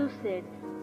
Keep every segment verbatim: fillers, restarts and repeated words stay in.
Lucid.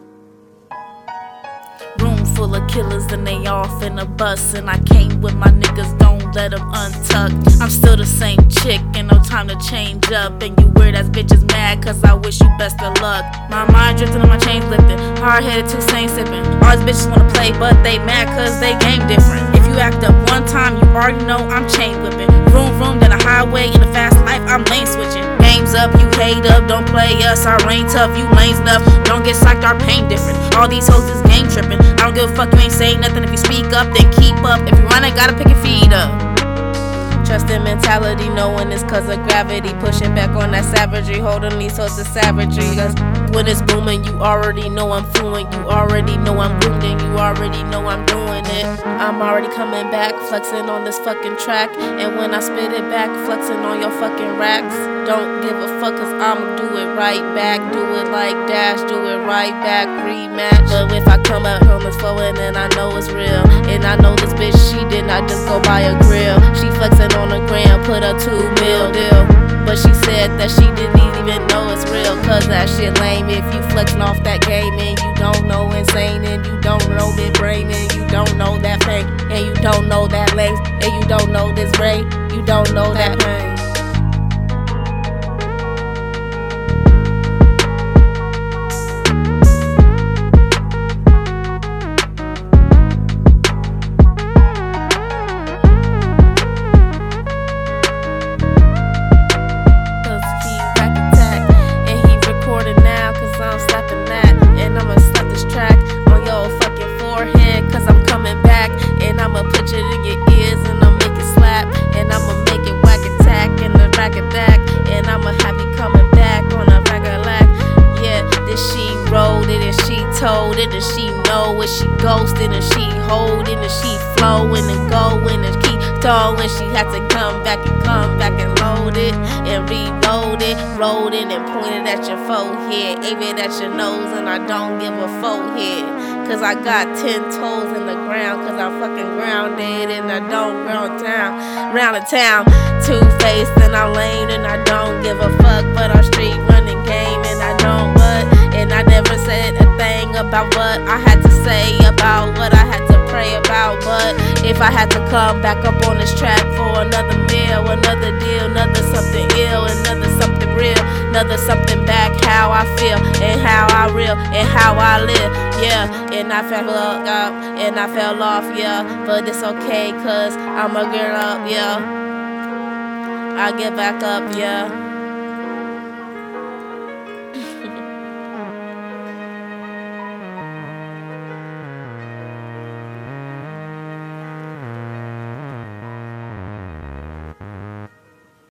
Room full of killers and they off in a bus, and I came with my niggas, don't let them untuck. I'm still the same chick, ain't no time to change up, and you weird ass bitches mad cause I wish you best of luck. My mind drifting and my chains lifting, hard headed Toussaint sipping. All these bitches wanna play but they mad cause they game different. If you act up one time you already know I'm chain whipping. Vroom vroom down the highway in a fast life, I'm lane switching. Games up, you hate up, don't play us, our rain tough, you lanes enough. Don't get psyched, our pain different. All these hoes is game tripping. I don't give a fuck, you ain't saying nothing. If you speak up, then keep up. If you run it, gotta pick your feet up. Trust in mentality, knowing it's cause of gravity. Pushing back on that savagery, holding these sorts of savagery. Cause when it's booming, you already know I'm fluent. You already know I'm groomed and you already know I'm doing it. I'm already coming back, flexing on this fucking track. And when I spit it back, flexing on your fucking racks. Don't give a fuck cause I'ma do it right back. Do it like Dash, do it right back, rematch. But if I come out on this floor and then I know it's real. And I know this bitch, she did not just go buy a grill. She flexing on the gram, put a two mil deal. But she said that she didn't even know it's real. Cause that shit lame if you flexing off that game and you don't know insane and you don't know mid-brain and you don't know that fake and you don't know that length and you don't know this rate, you don't know that pain. Told it and she know it, she ghosted and she holding and she flowing and going and keep towing. She had to come back and come back and load it and reload it, rolled it and pointed at your forehead, aim it at your nose, and I don't give a forehead. Cause I got ten toes in the ground, cause I'm fucking grounded and I don't round town, round the town. Two-faced and I'm lame and I don't give a fuck, but I'm street running game and I don't what. And I never said a thing about what I had to say about what I had to pray about. But if I had to come back up on this track for another meal, another deal, another something ill, another something real, another something back, how I feel and how I real and how I live, yeah. And I fell up and I fell off, yeah. But it's okay cause I'ma get up, yeah. I get back up, yeah.